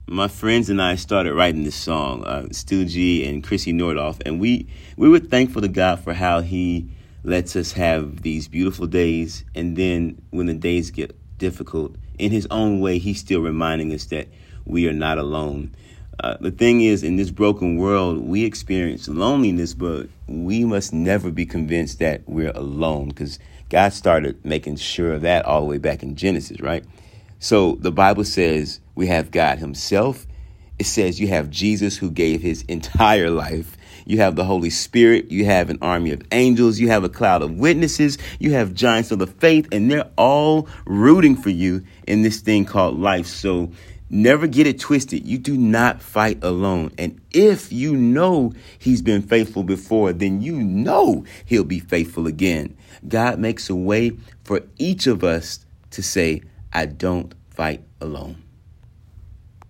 My friends and I started writing this song, Stu G and Chrissy Nordoff, and we were thankful to God for how He lets us have these beautiful days, and then when the days get difficult, in His own way, He's still reminding us that we are not alone. The thing is, in this broken world, we experience loneliness, but we must never be convinced that we're alone, because God started making sure of that all the way back in Genesis, right? So the Bible says we have God Himself. It says you have Jesus, who gave His entire life. You have the Holy Spirit. You have an army of angels. You have a cloud of witnesses. You have giants of the faith, and they're all rooting for you in this thing called life. So never get it twisted. You do not fight alone. And if you know He's been faithful before, then you know He'll be faithful again. God makes a way for each of us to say, I don't fight alone.